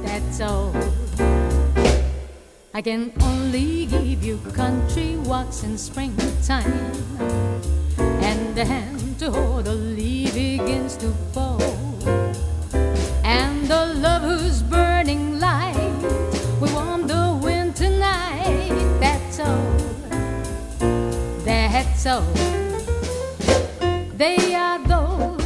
that's all. I can only give you country walks in springtime, and the hand to hold the leaf begins to fall, and the love whose burning light will warm the winter night. That's all, that's all. They are those